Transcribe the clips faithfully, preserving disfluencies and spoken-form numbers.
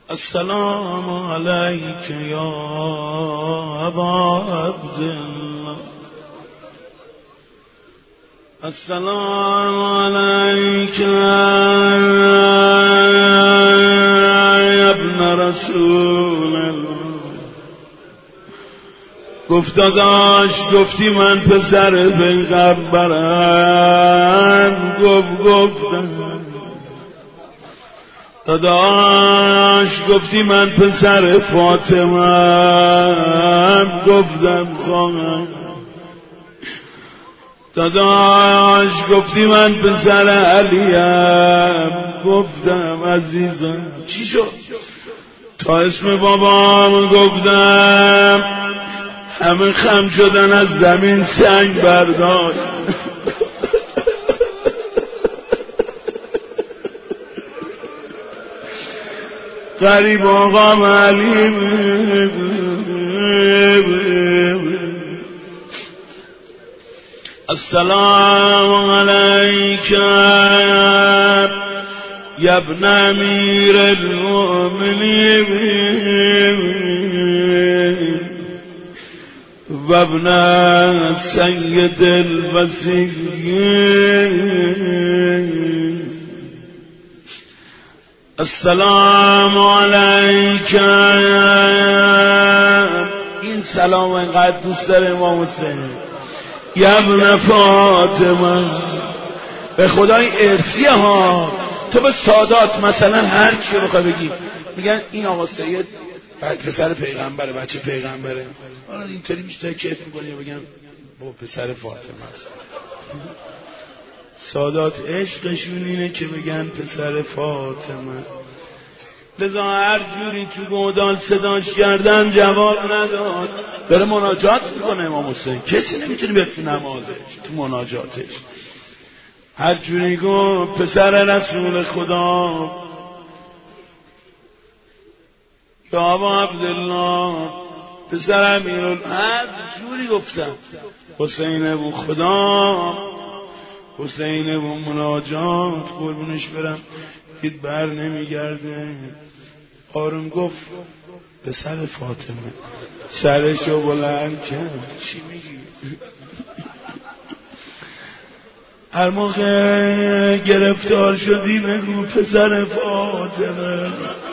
السلام علیک یا ابا عبدالله. السلام علیک یا ابن رسول الله. گفت داداش، گفتی من پسر پیغمبرم. گفت گفتم. داداش گفتی من پسر فاطمه‌ام. گفتم خواهم. داداش گفتی من پسر علیم. گفتم عزیزم. چی شد؟ تا اسم بابام گفتم همه خم شدن، از زمین سنگ برداشت. غریب آقا علیم. السلام علیک یا ابن امیر المؤمنین و ابن سید الوصیین. السلام علیک. این سلام اینقدر دوست داره امام حسین. یا ابن فاطمه. به خدای ارثیه ها. تو به سادات مثلا هر کی رو بخوای بگی میگن این آقا سید پسر پیغمبره، بچه پیغمبره. حالا اینطوری بیشتر کیف میکنی بگم با پسر فاطمه است. سادات عشقشون اینه که بگن پسر فاطمه. لذا هر جوری تو گودال صداش کردن جواب نداد. داره مناجات میکنه امام حسین. کسی نمیتونه بیاد تو نمازش، تو مناجاتش. هر جوری گفت پسر رسول خدا یا ابا عبدالله، پسر امیرال، هر جوری گفتم حسین ابو خدا، حسین ابو مناجات. قربونش برم دید بر نمیگرده. آروم گفت پسر فاطمه. سرشو بلند کرد. چی میگی؟ هر موقع گرفتار شدی بگو پسر فاطمه.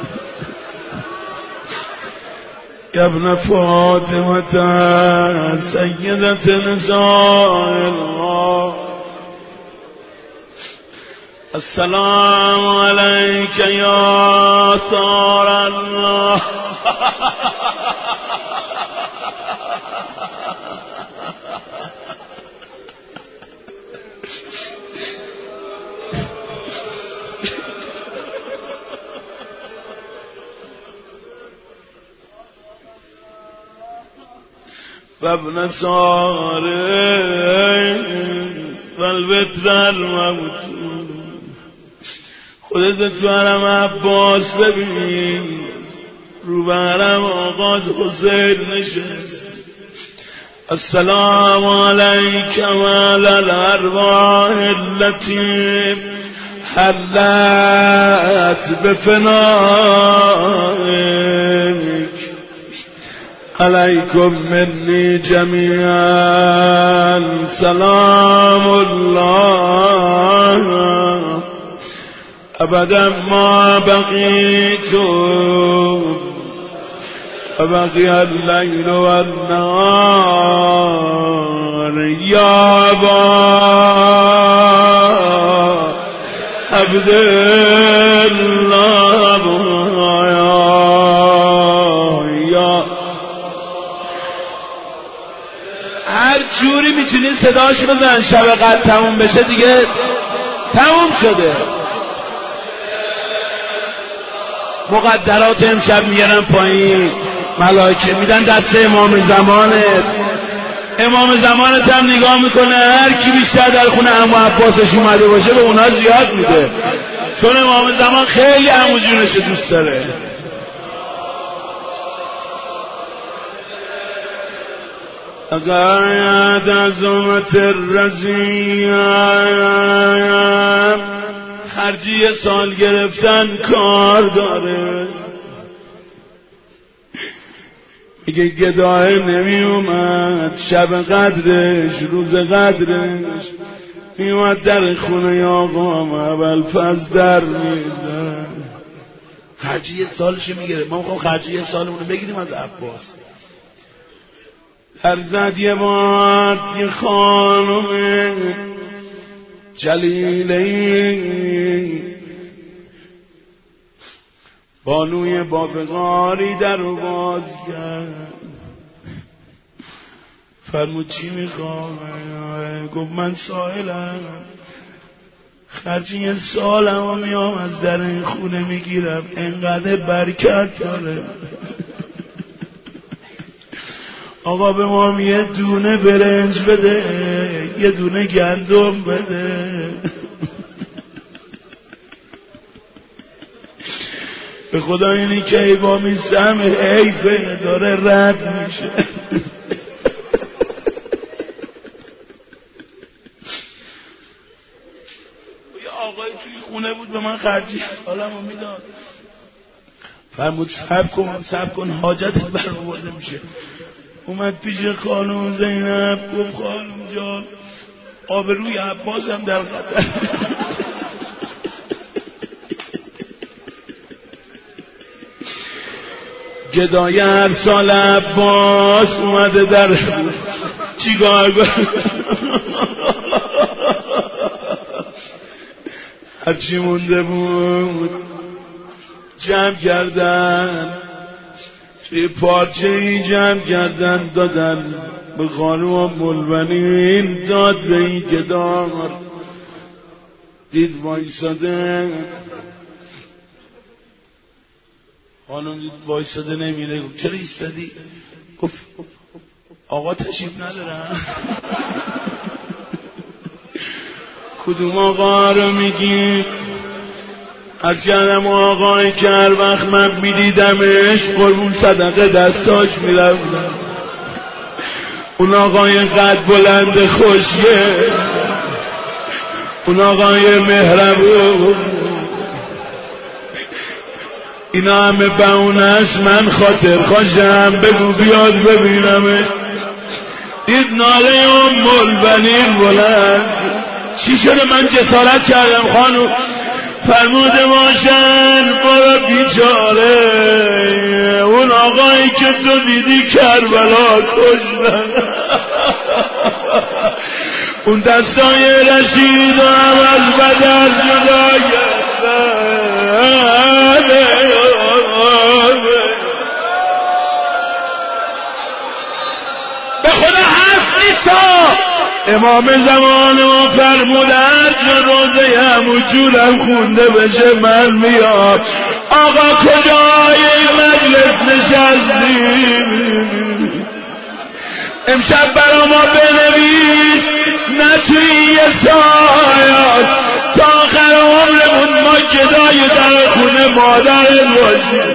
ابن فاطمه سیدت نساء الله. السلام علیک یا ثار الله. و ابن ساره و الوتر الموتور. خودت تو حرم عباس ببین، رو به حرم آقا حسین نشست. السلام علیک و علی الارواح التي حلت بفنائک. علیکم منی جمیعا سلام الله ابدا ما بقیت و بقی اللیل و النهار. یا ابا عبدالله. هر جوری میتونین صداش بزن شب قدر تموم بشه دیگه تموم شده. مقدرات امشب میارن پایین، ملائکه میدن دست امام زمانت. امام زمانت هم نگاه میکنه هر کی بیشتر در خونه عمو عباسش اومده باشه به اونا زیاد میده، چون امام زمان خیلی عمو جونش دوست داره. اقاید عظمت الرزیم. خرجی سال گرفتن کار داره. میگه گداه نمی اومد شب قدرش روز قدرش میومد در خونه آقام اول فز در میزن خرجی سالش میگیره. ما میخوام خرجی سالمونو بگیریم از عباس. هر زد یه باد یه خانم جلیلی بانوی بابغاری در رو باز کرد. فرمود چی میخوام؟ گفت من سائلم، خرجی سالم و میام از در این خونه میگیرم، انقدر برکت داره. آقا به ما یه دونه برنج بده، یه دونه گندم بده. به خدا اینی که ای با میسم حیفه داره رد میشه. یه آقای توی خونه بود به من خرجی حالمو میداد. فرمود صبر کن صبر کن حاجتت برآورده میشه. اومد پیش خانم زینب گفت خانم جان آبروی عباسم در خطر. گدای هر سال عباس اومده در چیکار کنه؟ هرچی مونده بود جمع کردن، توی پارچه ای جمع کردن دادن به خانوم ملونین. داد به این گدار، دید وایساده، خانم دید وایساده نمیره. گفت چرا ایستادی؟ گفت آقا تشریف ندارم. کدوم آقا رو میگی؟ از کردم آقای که هر وقت من میدیدمش قربون صدقه دستاش میرفتم. اون آقای قد بلند خوشیه، اون آقای مهربون، اینا همه بهونه‌اش من خاطر خوشم. بگو بیاد ببینمش. دید ناله ام البنین بلند. چی شده؟ من جسارت کردم خانم. فرموده باشن برو بیچاره، اون آقایی که تو دیدی کربلا کشتن، اون دستای رشید و هم از بدر جدا گردن. به خدا حرف نیستا. امام زمان ما فرمودن چون روزه همو جورم خونده بشه من میاد. آقا کجای مجلس نشستیم؟ امشب برا ما بنویس نه توی یه سایات تا آخر عمرمون ما گدای در خونه مادرت باشیم،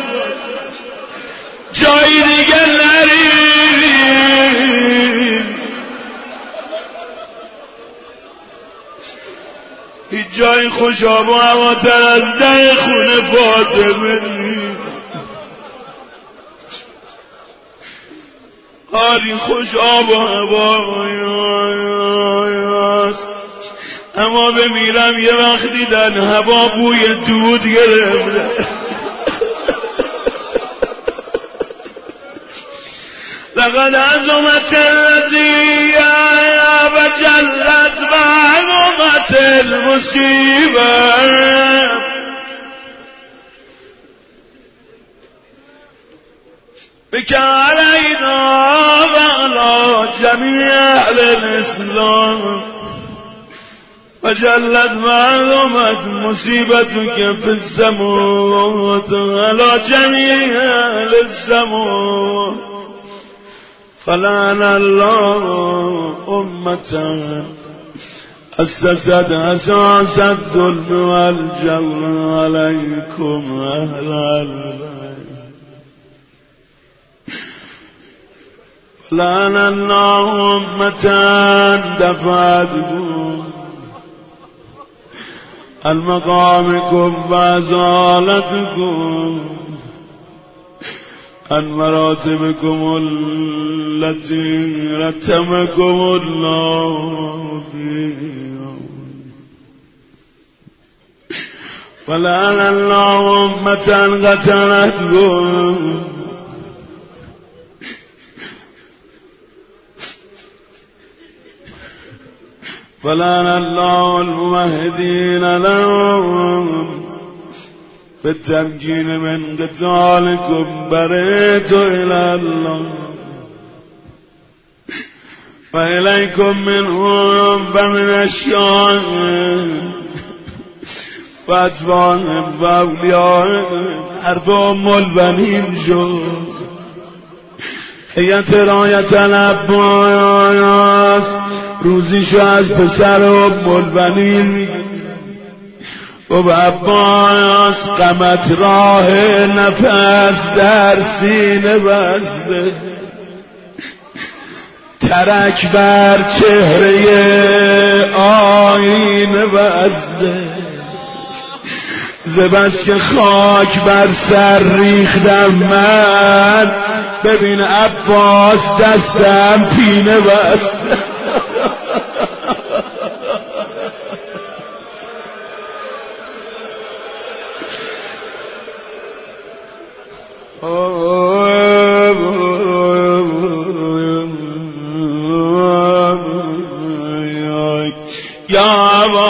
جایی دیگه نریم. هیچ جای خوش آب و هواتر از در خونه فاطمه نیست. آری خوش آب و هواست، اما بمیرم یه وقت دیدن هوا بوی دود گرفته. لقد عظمت الذی و جلت و عظمت المصیبه بک علینا و علی جمیع اهل الاسلام و جلت و عظمت مصیبتک فی السماوات و علی جمیع اهل السماوات فلعن الله امة اسست اساس الظلم والجور علیکم اهل البیت. فلعن الله امة دفعتكم عن مقامكم و ازالتكم عن مراتبكم التي رتبكم الله فيها ولعن الله أمة قتلتكم ولعن الله الممهدين لهم بالتمكين من قتالكم بريت إلى الله وإليكم منهم فمن أشياء وأتباعهم وأوليائهم حرب أم البنين شد هي رایت العباس روزیشو از پسر ام البنین میگه و به عباس قمت راه نفس در سینه بسته ترک بر چهره آینه بسته زبست که خاک بر سر ریختم من ببین عباس دستم پینه بسته یا ابا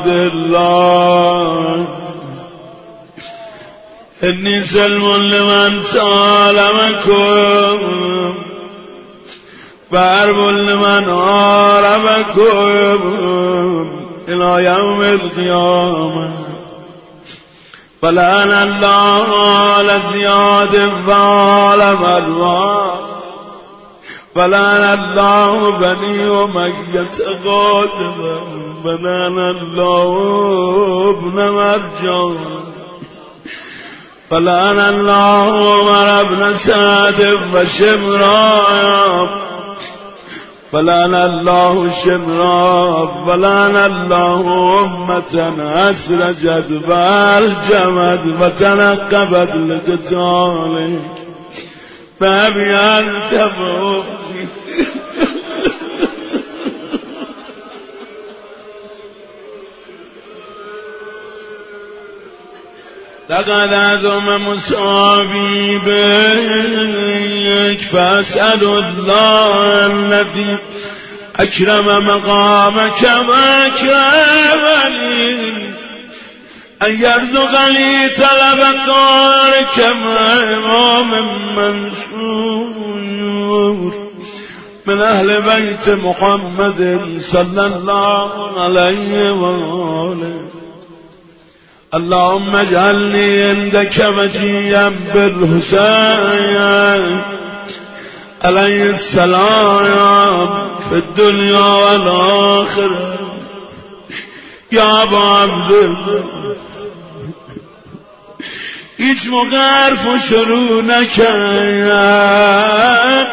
عبدالله انی سلم لمن سالمکم و عرب لمن عاربکم الى یوم القیامه ولعن الله على زياد وعلى مروان ولعن الله بني أمية قاتبا ولعن الله ابن مرجان ولعن الله عمر بن سعد وشمران ولعن الله شمران ولعن الله أمة أسرجت والجمد وتنقبت لقتالك فأبي أنت فوقي لقد عظم مصابي بك فأسأل الله الذي أكرم مقامك وأكرمني أن يرزقني طلب دارك مع إمام منصور من أهل بيت محمد صلى الله عليه وآله اللهم اجعلني عندك مجيا بالحسين عليه السلام في الدنيا والآخرة يا ابا عبدالله هیچ موقع حرفو شروع نکرد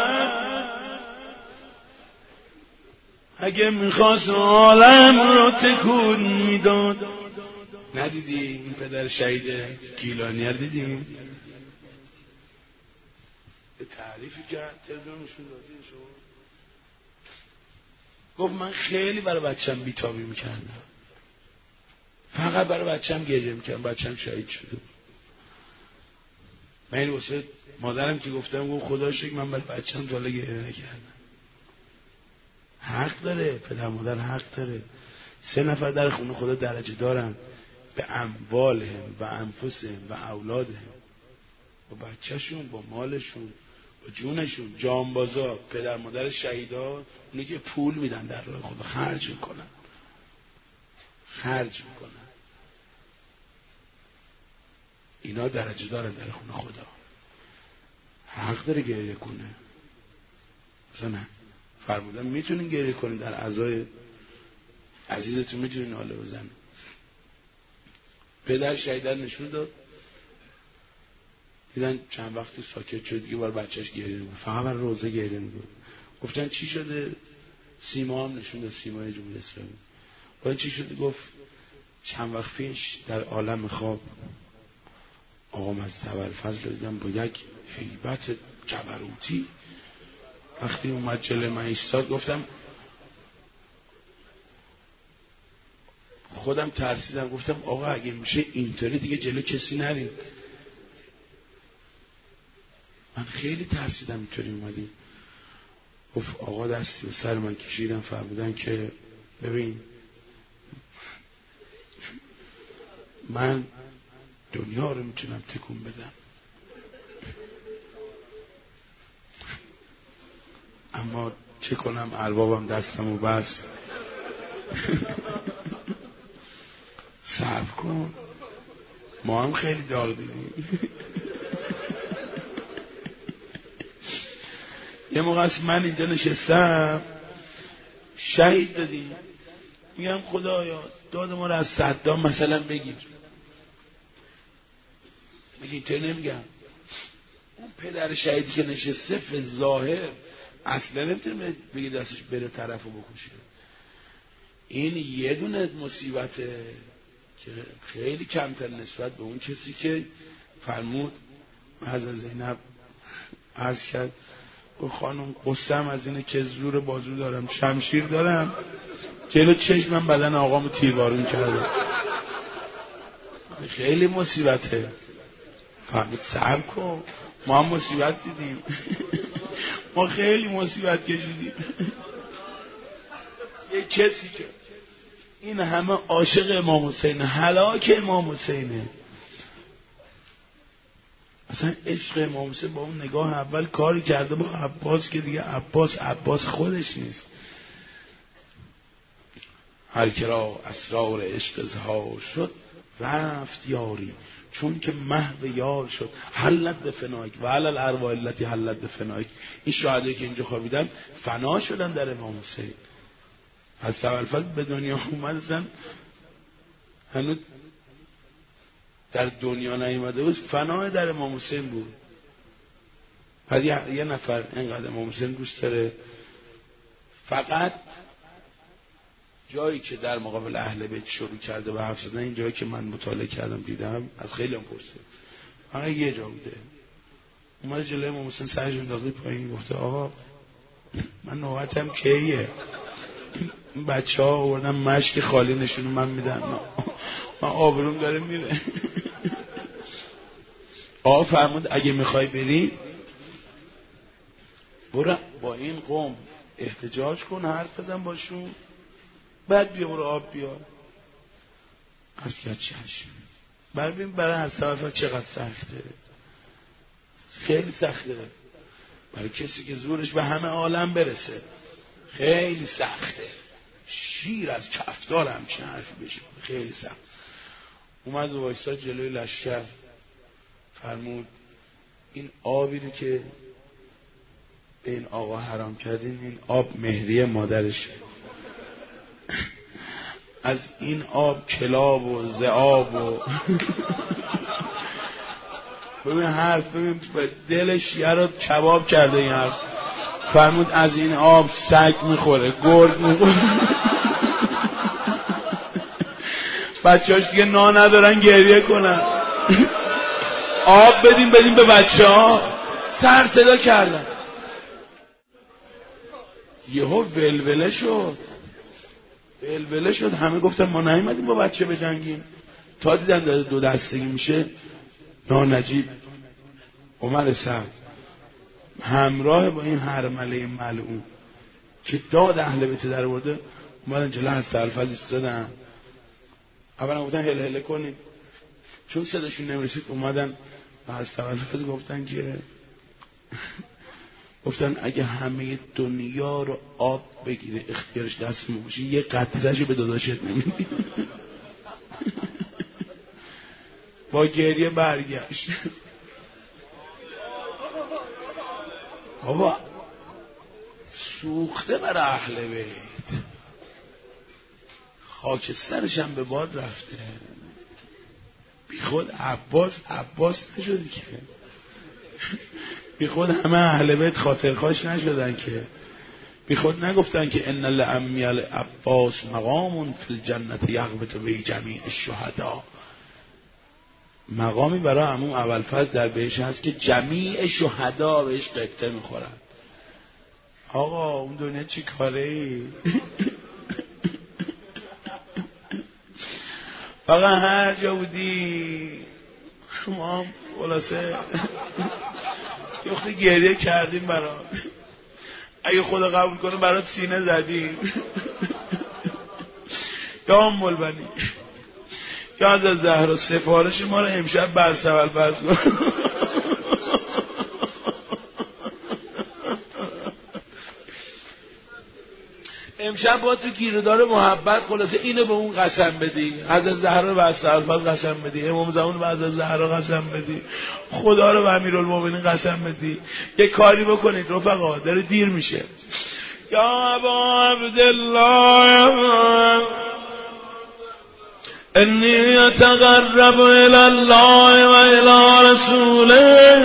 اگه میخواست عالم رو تکون میداد. ندیدی این پدر شهید گیلانی رو دیدیم به تعریفی کرد تلویزیونشون دادی شما گفت من خیلی برای بچم بیتابی میکردم فقط برای بچم گریه میکردم بچم شهید شده من این واسه مادرم که گفتم گفت خدا شکر من برای بچم جاله گریه نکردم. حق داره پدر مادر حق داره. سه نفر در خونه خدا درجه دارن به اموالهم و انفسهم و اولادهم با بچهشون با مالشون با جونشون جانبازا پدر مادر شهیدا اونی که پول میدن در راه خدا خرج میکنن خرج میکنن اینا درجه دارن در خونه خدا. حق داره گریه کنه مثلا نه فرمودن میتونین گریه کنین در عزای عزیزتون میتونین ناله بزنین. پدر شهیدن نشون داد دیدن چند وقتی ساکت شد دیگه بار بچهش گریه نمی‌کنه فقط بر روزه گریه می‌کنه. گفتن چی شده؟ سیما هم نشون داد سیمای جمهوری اسلامی. گفتن چی شده؟ گفت چند وقت پیش در عالم خواب آقا مظهر ابوالفضل دیدم با یک هیبت جبروتی وقتی اومد جلوی من ایستاد گفتم خودم ترسیدم گفتم آقا اگه میشه اینطوری دیگه جلو کسی نریم. من خیلی ترسیدم اینطوری اومدیم. گفت آقا دستی و سر من کشیدم فرمودن که ببین من دنیا رو میتونم تکون بدم اما چه کنم اربابم دستمو بس. صبر کن ما هم خیلی داغ دیدیم. یه موقع است من اینجا نشستم شهید دادیم میگم خدایا داد ما رو از صدام مثلا بگیر. میگه اینطور نمیگم اون پدر شهیدی که نشسته به ظاهر اصلا نمیتونه بگی دستش بره طرفو بکشه. این یه دونه مصیبته که خیلی کمتر نسبت به اون کسی که فرمود حضرت زینب عرض کرد و خانم قسم از اینه که زور بازو دارم شمشیر دارم جلو چشمم بدن آقامو تیربارون کرده. خیلی مصیبته. فرمود صبر کن ما هم مصیبت دیدیم. ما خیلی مصیبت کشیدیم. یه کسی که این همه عاشق امام حسین هلاک امام حسینه اصلا عشق امام حسین با اون نگاه اول کاری کرده با عباس که دیگه عباس عباس خودش نیست. هر کرا اسرار عشق اظهار شد رفت یاری چون که محو یار شد حلت به فنایک و علل ارواح التي حلت به فنایک. این شهدایی که اینجا خوابیدن فنا شدن در امام حسین. از ابوالفضل به دنیا اومد اصلا هنوز در دنیا نیومده بود فنا در امام حسین بود. بعد یه نفر اینقدر امام حسین دوست داره فقط جایی که در مقابل اهل بیت شروع کرده به حرف زدن این جایی که من مطالعه کردم دیدم از خیلی هم پرسید فقط یه جا بوده اومد جلوی امام حسین سرش انداخته پایین گفته آقا من نوبتم کیه؟ این بچه ها آوردن مشک خالی نشونو من میدن من آبروم داره میره. آقا فرمود اگه میخوای بری برو با این قوم احتجاج کن حرف بزن باشون بعد بیا برو آب بیار. از کرد چشم. ببین برای حساب چقدر سخته. خیلی سخته برای کسی که زورش به همه عالم برسه. خیلی سخته. شیر از کفتار همچین حرفی بشه خیلی سخت. اومد و وایساد جلوی لشکر فرمود این آبی رو که به این آقا حرام کردین این آب مهریه مادرشه. از این آب کلاب و ذئاب و ببین حرف ببین دلش یه رو کباب کرده این حرف. فرمود از این آب سگ میخوره گرگ میخوره. بچه هاش دیگه نا ندارن گریه کنن آب بدیم بدیم به بچه ها سر صدا کردن. یهو ولوله شد ولوله شد همه گفتن ما نیومدیم با بچه بجنگیم. تا دیدن داره دو دستگی میشه نانجیب عمر سعد همراه با این هرمله ملعون که داد اهل بیت در برده اومدن جلو حضرت ابوالفضل ایستادن. اولا گفتن هل هله کنید چون صداشون نمیرسید اومدن و حضرت ابوالفضل گفتن که گفتن اگه همه دنیا رو آب بگیره اختیارش دست میشه یه قطره‌اش به داداشت نمیدی. با گریه برگشت. بابا سوخته بر اهل بیت خاکسترش هم به باد رفته. بی خود عباس عباس نشدی که بی خود همه اهل بیت خاطرخواش نشدن که بی خود نگفتن که ان لعمی عباس مقام فی الجنة یغبط به جمیع الشهداء. مقامی برای عموم ابوالفضل در بهش هست که جمیع شهدا بهش قبطه میخورن. آقا اون دنیا چی کاره ای؟ فقط هر جا بودی شما خلاصه یخته گریه کردیم برات، اگه خدا قبول کنه برات سینه زدیم یا ام البنی یا از زهرا سفارش ما رو امشب بس اول بس کن. امشب با تو گیردار محبت خلاصه اینو به اون قسم بدی، از زهرا به از الفاظ قسم بدی، امام زمان به از زهرا قسم بدی، خدا رو به امیرالمومنین قسم بدی. یه کاری بکنید رفقا، داره دیر میشه. یا ابا عبدالله انی اتقرب الی الله و الی رسوله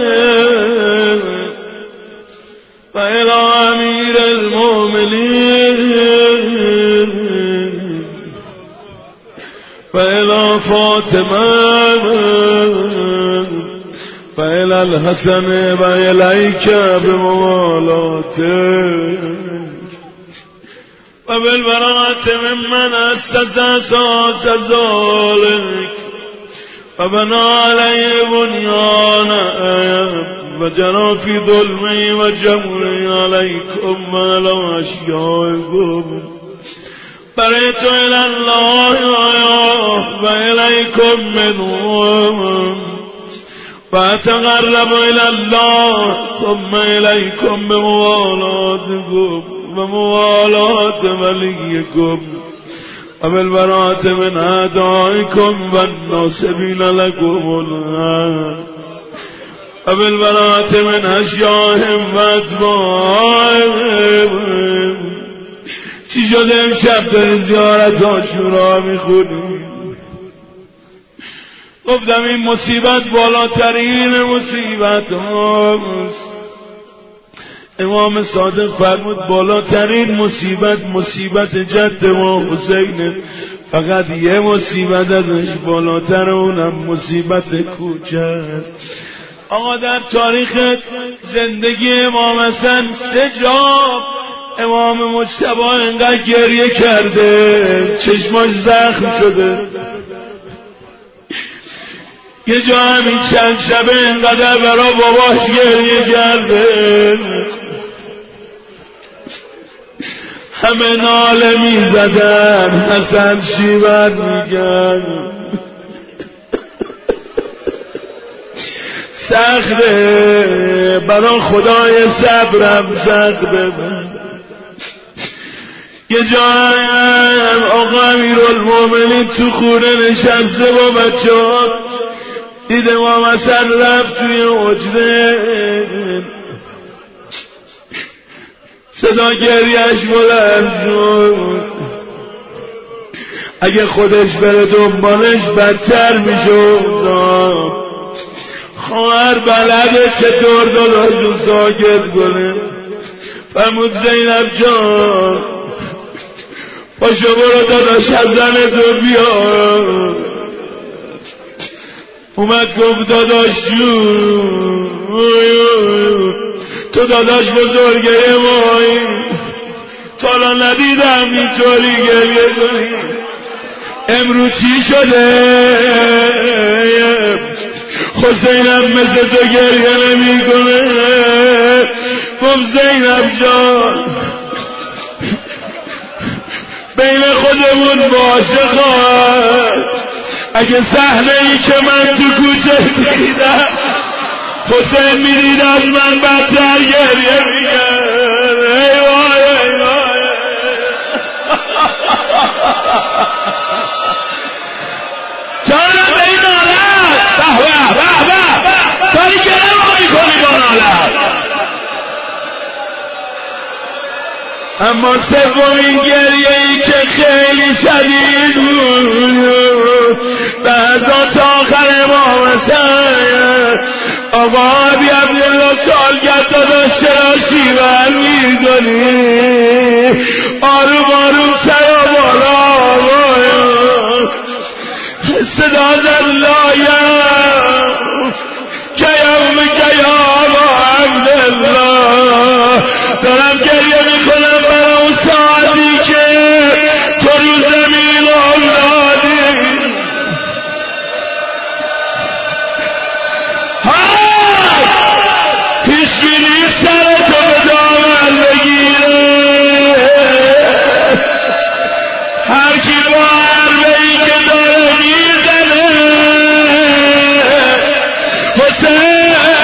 و الی امیر المؤمنین و الی فاطمه و الی الحسن و الیک بموالاته و بالبراءة ممن اسس اساس ذلك و بنا علیه بنیانه و جرا فی ظلمی و جمعی علیکم و علی اشیائکم بریت الی الله و الیکم منهم و اتقرب الی الله ثم الیکم بموالاتکم و موالات ولیکم و بالبراءة من اعدائکم و الناصبین لکم العهد و بالبراءة من اشیائهم و اتباعهم. چی شده امشب داری زیارت عاشورا میخونی؟ گفتم این مصیبت بالاترین مصیبت هاست. امام صادق فرمود بالاترین مصیبت مصیبت جد ما حسین، فقط یه مصیبت ازش بالاتر، اونم مصیبت کوچک. آقا در تاریخ زندگی امام حسن سه جا امام مجتبی انقدر گریه کرده چشماش زخم شده. یه جا همین چند شبه انقدر برای باباش گریه کرده، همه ناله می زدن، حسن شیون میگن سخته برای خدای صبرم سخت ببن. یه جایم آقا امیرالمومنین تو خونه نشسته با بچه ها، دید امام حسن رفت توی حجره، صدا گریهش بلند شد. اگه خودش بره دنبالش بدتر میشد. خواهر بلده چطور داداشو ساکت کنه. فرمود زینب جان پاشو برو داداش از زن تو بیا. اومد گفت داداش جون تو داداش بزرگه مایی، تا الان ندیدم اینطوری گریه کنی. امروز چی شده؟ حسینم مثل تو گریه نمی کنه. گفت زینب جان بین خودمون باشه خواهد، اگه صحنه ای که من تو کوچه دیدم حسین میدید از من بدتر گریه میگن. ای وای ای وای جانم به این نالت به به به به داری گره ما میکنی با نالت. اما سومین گریه ای که خیلی شدید بود بعضا تا آخر امام حسن. آقا عبی عبدالله سالگرد داداش چرا شیون میکنی؟ آروم آروم سر و بالا صدا زد لایم سر تو به دامن بگیره، هر کی با حربه‌ای که داره میزنه حسین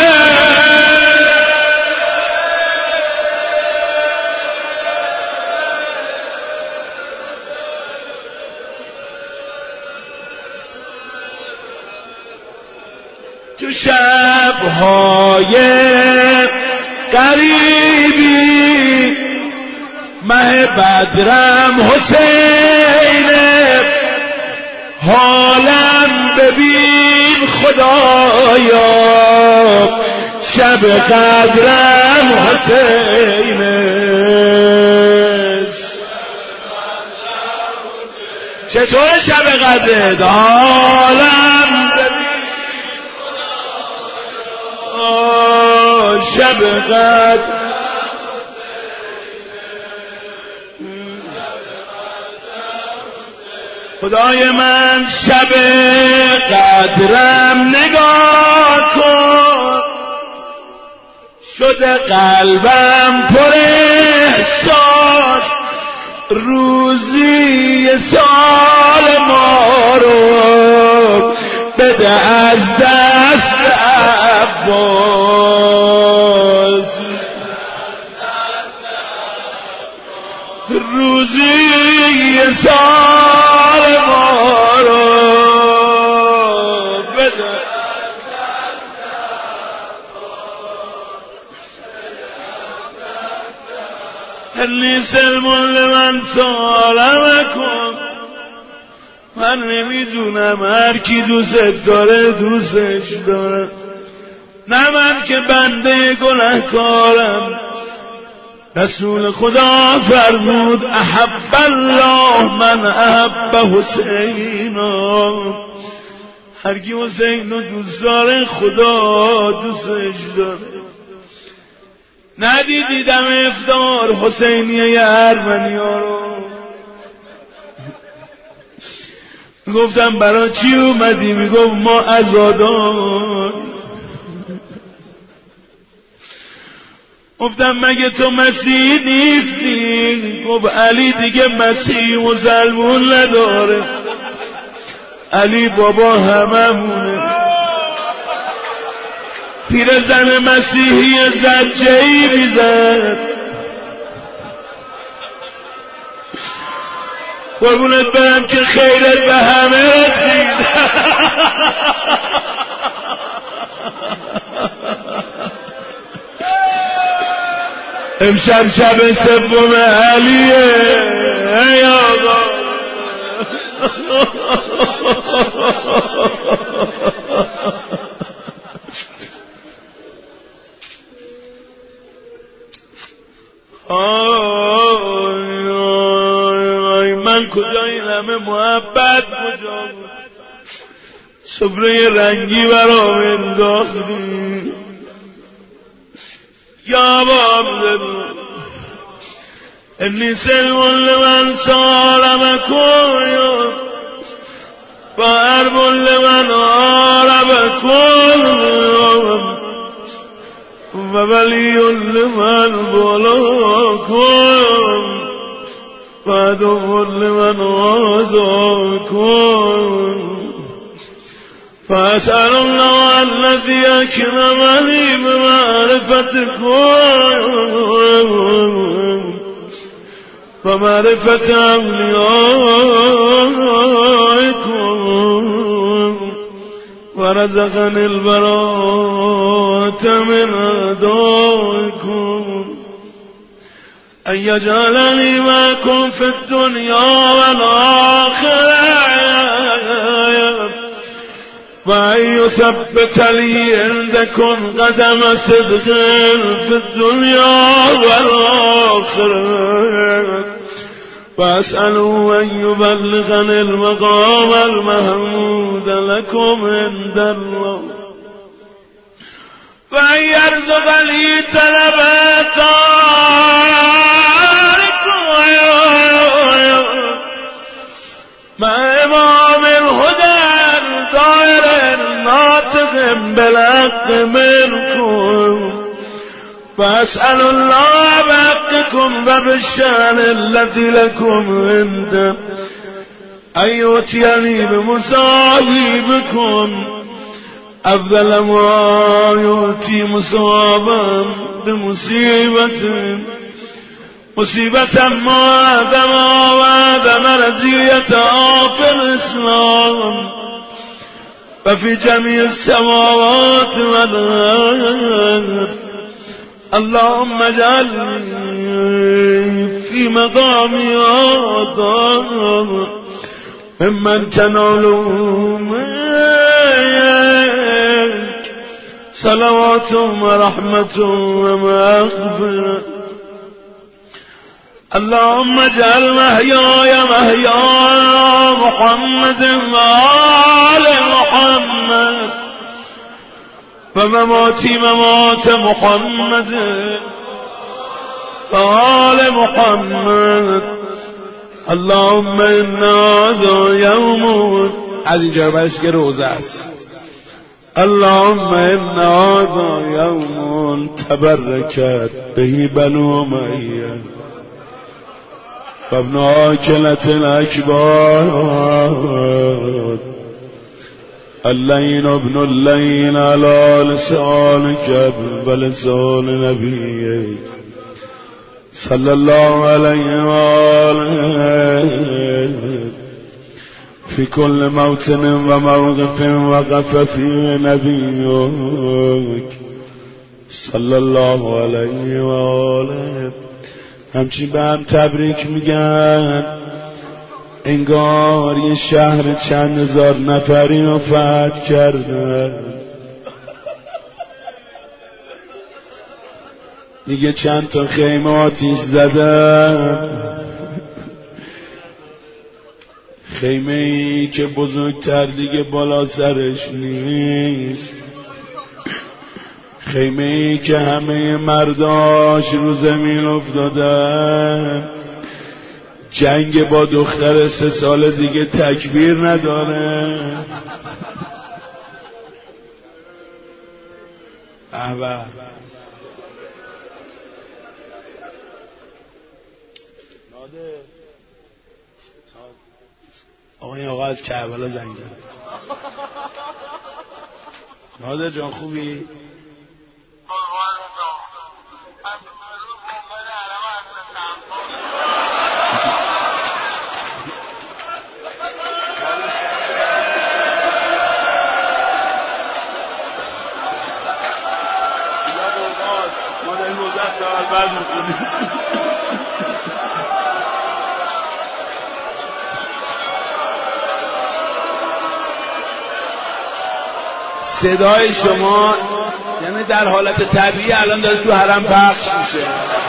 تو شب‌های قریبی مه بدرم حسینه، حالم ببین خدایا شب قدرم حسینه. چطور شب قدرت؟ حالم ببین خدایا شب قدر خدای من شب قدرم نگاه کن، شده قلبم پر احساس، روزی سال ما رو بده از دست عباس، روزی سال ما رو بده هلی سلمون لمن سالمکم. من نمیدونم هر کی دوست داره دوستش داره، نه من که بنده گناهکارم. رسول خدا فرمود احب الله من احب حسینا، هر کی حسین رو دوست داره خدا دوستش داره. ندیدیدم افطار حسینیه ارمنی ها رو، گفتم برای چی اومدی؟ میگفت ما عزادار. گفتم مگه تو مسیح نیستی؟ گفت علی دیگه مسیح مسلمون نداره، علی بابا هممونه. پیرزن مسیحی زجه‌ای میزد، قربونت برم که خیرت به همه رسید. امشب شب سوم علیه ای آقا. آی آی من کجا این همه محبت کجا بود؟ سفره رنگی برام انداختی یا باب انی سلمون لمن سالمکم و اربون لمن آربکم و ولی لمن بلاکم و عدو لمن آذاکم. فأسأل الله الذي أكرمني بمعرفتكم ومعرفة أوليائكم ورزقني البراءة من أعدائكم، أن يجعلني معكم في الدنيا والآخرة، وأن يثبت لي عندكم قدم صدق في الدنيا والآخرة، وأسأله أن يبلغني المقام المحمود لكم عند الله، وأن يرزقني طلباتكم مع إمام الهدى دائر ناطق بالحق منكم، وأسأل الله بحقكم وبالشأن الذي لكم عنده أن يؤتيني بمصائبكم أفضل ما يؤتي مصابا بمصيبة مصيبة ما آدم وآدم رزية في الإسلام وفي جميع السماوات والأرض. اللهم اجعلني في مقامي هذا ممن تنال منك صلوات ورحمة ومغفرة. اللهم اجعل محياي محيا محمد وآل محمد ومماتي ممات محمد وآل محمد. اللهم إنا هذا يوم از اینجا برش که روزه است. اللهم إنا هذا يوم تبركت به بنو أمية وابن آكلة الأكبار اللين ابن اللين على لسانك ولسان نبيك صلى الله عليه وآله في كل موطن وموقف وقف فيه نبيك صلى الله عليه وآله. همچین به هم تبریک میگن انگار یه شهر چند هزار نفری رو فتح کردن. دیگه چند تا خیمه آتیش زدن، خیمه ای که بزرگتر دیگه بالا سرش نیست، خیمه ای که همه مرداش رو زمین افتادن. جنگ با دختر سه سال دیگه تکبیر نداره. احبه آقا این آقا از کربلا زنگ زد. نادر جان خوبی؟ ما در این روزه سوال بعد میکنیم. صدای شما یعنی در حالت طبیعی الان داره تو حرم پخش میشه.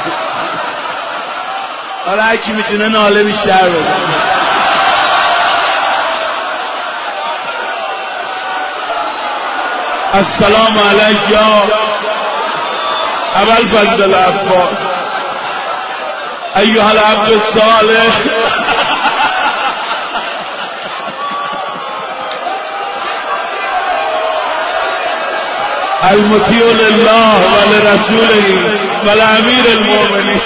آره هر کی میتونه ناله بیشتر بزنه. السلام علیک یا ابوالفضل العباس ایها العبد الصالح المطیع لله ولرسوله ولامیر المؤمنین.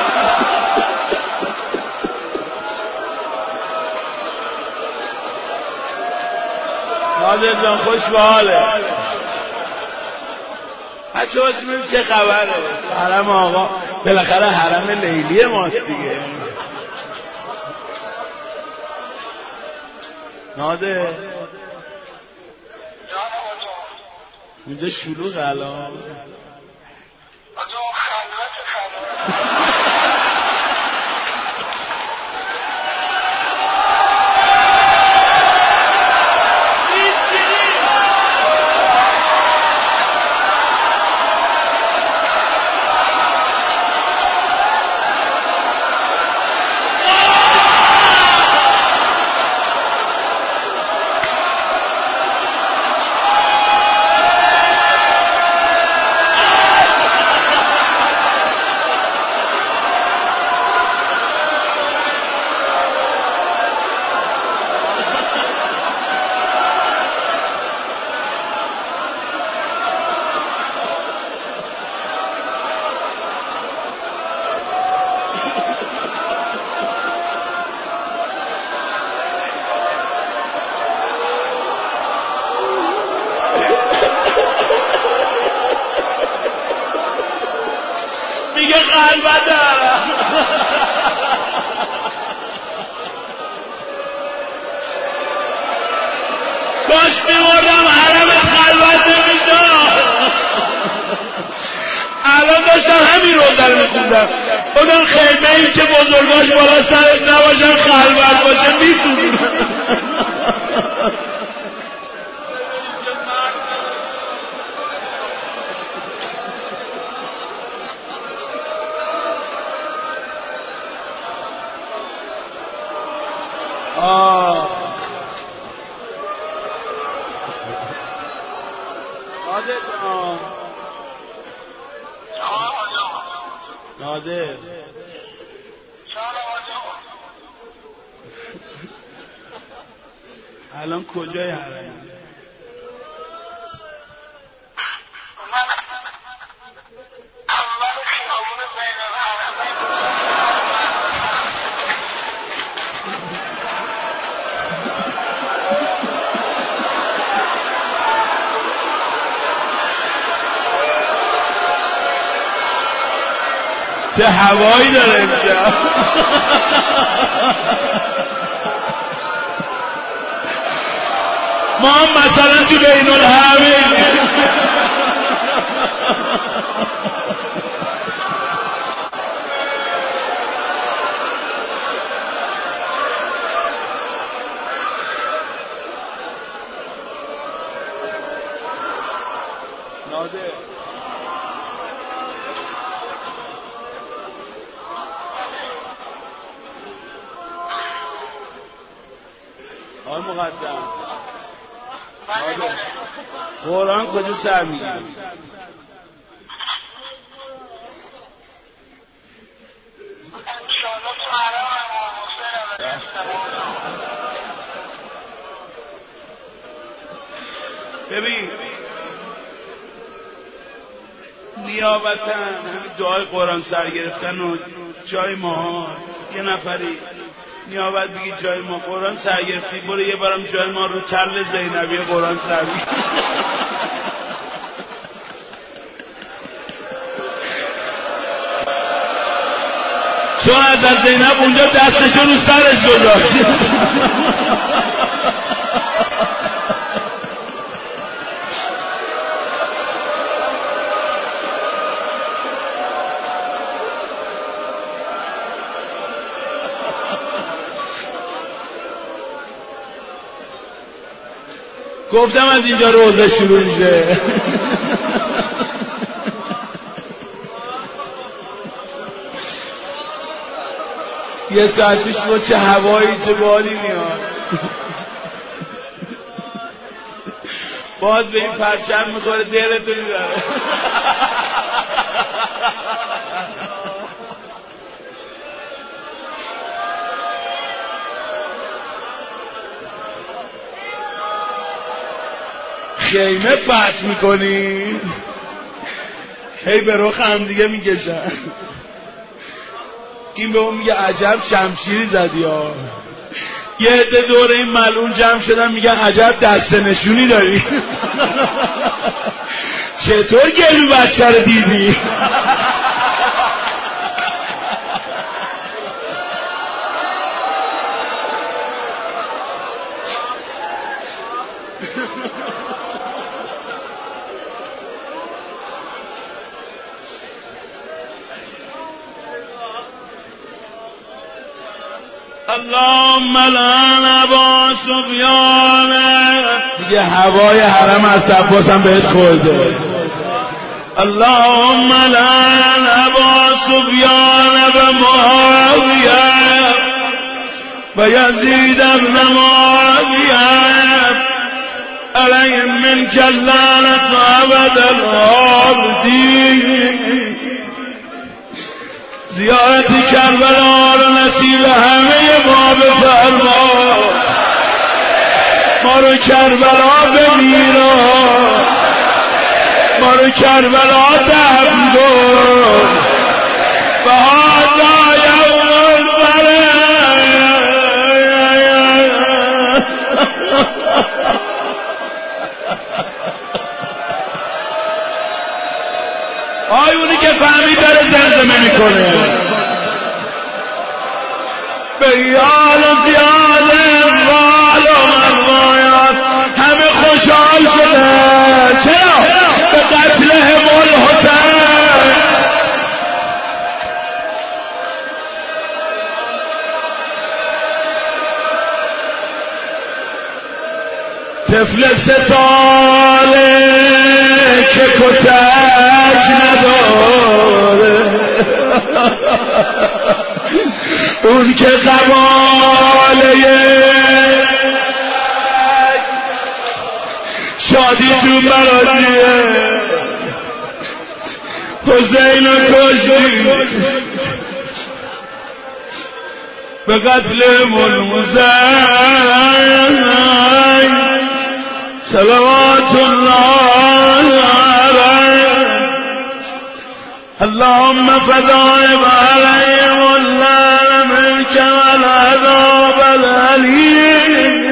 ناظر جان خوش به حاله. بچه هاش میبینیم چه خبره. حرم آقا بالاخره حرم لیلی ماست دیگه. ناظر اینجا شلوغ الان. خلوت دارم. کاش میوردم حرمت خلوت نمیداد. الان داشتم همین رو در میخوندم. اونم خیمه ای که بزرگاش بالا سرش نباشن خلوت باشه میسوزونم. آه نادر جان نادر الان کجای حرم؟ چه هوایی داره امشب. ما هم مثلا تو بین الحرمین. نادر آقای مقدم قرآن کجا سر میگیری؟ ببین نیابتا همین دعای قرآن سر گرفتن و جای ما یه نفری نیابت بگی جای ما قرآن سر گرفتی برو یه بارم جای ما رو چل زینبی قرآن سر بگی. چون حضرت زینب اونجا دستشو رو سرش گذاشت. گفتم از اینجا روزه شروع میشه. یه ساعت پیش با چه هوایی چه بادی میاد. باز به این پرچم میخوره دلتو میبره. خیمه فتح میکنی هی به رخ هم دیگه میکشن. این به اون میگه عجب شمشیری زدی ها. یه عده دور این ملعون جمع شدن میگن عجب دست نشونی داری. چطور گلو بچه رو دیدی؟ اللهم لعن ابا سفیان. دیگه هوای حرم از عباس هم بهت خورده. اللهم لعن ابا سفیان و معاویه و یزید ابن معاویه علیهم منک اللعنة ابد الآبدین. زیارت کربلا رو نصیب همه ما بفرما. ما رو کربلا بمیرا. ما رو کربلا دفن کن. و هذا یوم الفرح. آیونی که فهمید داره زمزمه میکنه به یال و زیاد وال و مروایات همه خوشحال شده. چرا؟ به قتل الحسین. طفل سه ساله که کتک نداره اون که قباله شادی تو مرادیه حسین و کشتی به قتل ملموزه صلوات الله عليه اللهم فضائب عليهم اللعن منك والعذاب الأليم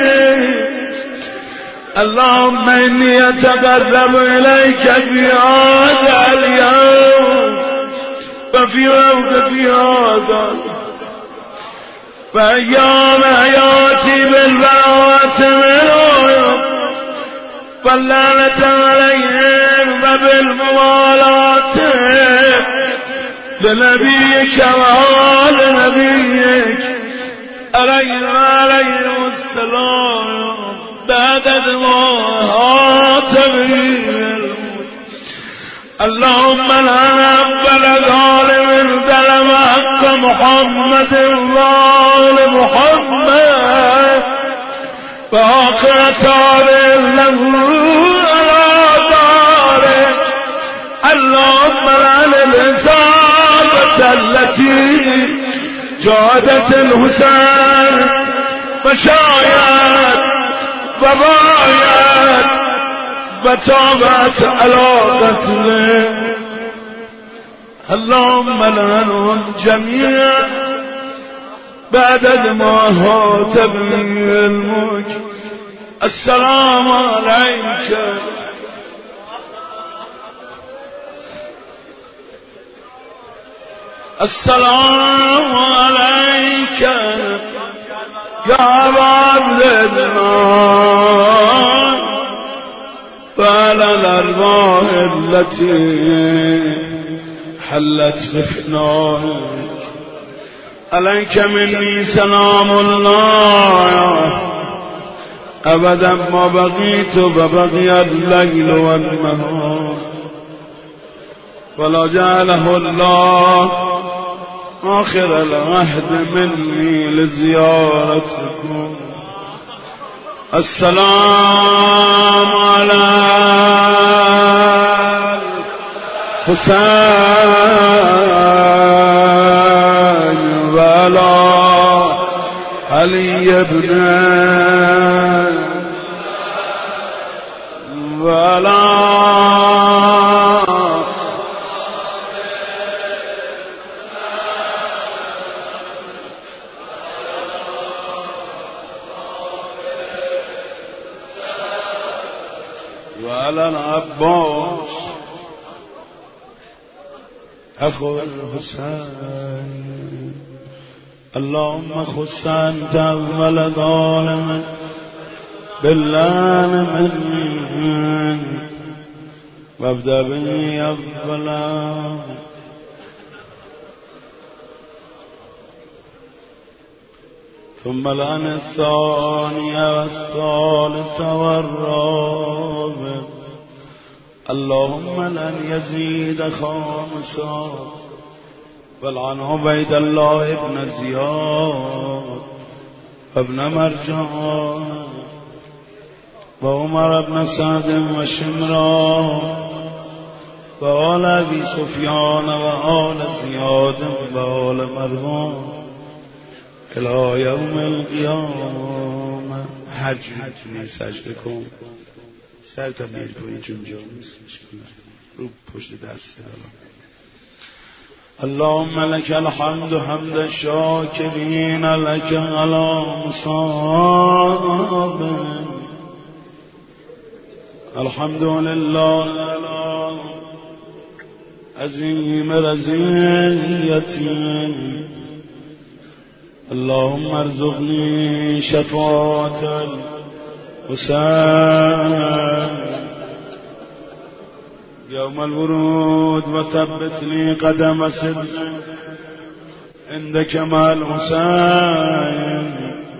اللهم إني أتقرب إليك في هذا اليوم وفي وقت هذا فأيام حياتي بالبراءة منهم واللعنة عليهم وبالموالاة لنبيك وآل نبيك عليهم عليهم السلام بعد الموت بالموت اللهم لا نقبل ظالم ظلم حق محمد وآل محمد وآخر تاريخ له على داره اللهم لعن الإصابة التي جادت الحسين وشايت وبايت وتابت على قتله اللهم لعنهم جميعا بعد ما هات بالملك السلام عليك السلام عليك يا عبد الله وعلى الأرواح التي حلت بفنائك عليك مني سلام الله أبدا ما بقيت وبقي الليل والنهار ولا جعله الله آخر العهد مني لزيارتكم السلام على حسين وعلى علي بن وعلى وعلى العباس أخو الحسين اللهم خص أنت أول ظالم بالله من وابدأ به أولا ثم لعن الثانية والثالثة والرابع اللهم لن يزيد خامسا والعن عبيد الله بن زياد وابن مرجان وعمر بن سعد وشمران وآل أبي سفيان وآل زياد وآل مرهون الى یوم القیامه. هر جوری سجده کن سر تا میل کنی چون جا نیست رو پشت دست اللهم لك الحمد حمد الشاكرين لك على مصاب الحمد لله عظیم رضیتی. اللهم ارزقنی شفاعت الحسین یوم الورود و ثبتنی قدم صدق عندك مع الحسین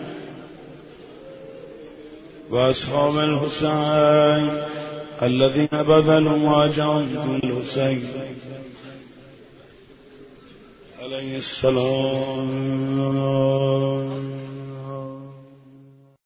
و اصحاب الحسین الذين بذلوا ما جاهدوا الحسين عليه السلام.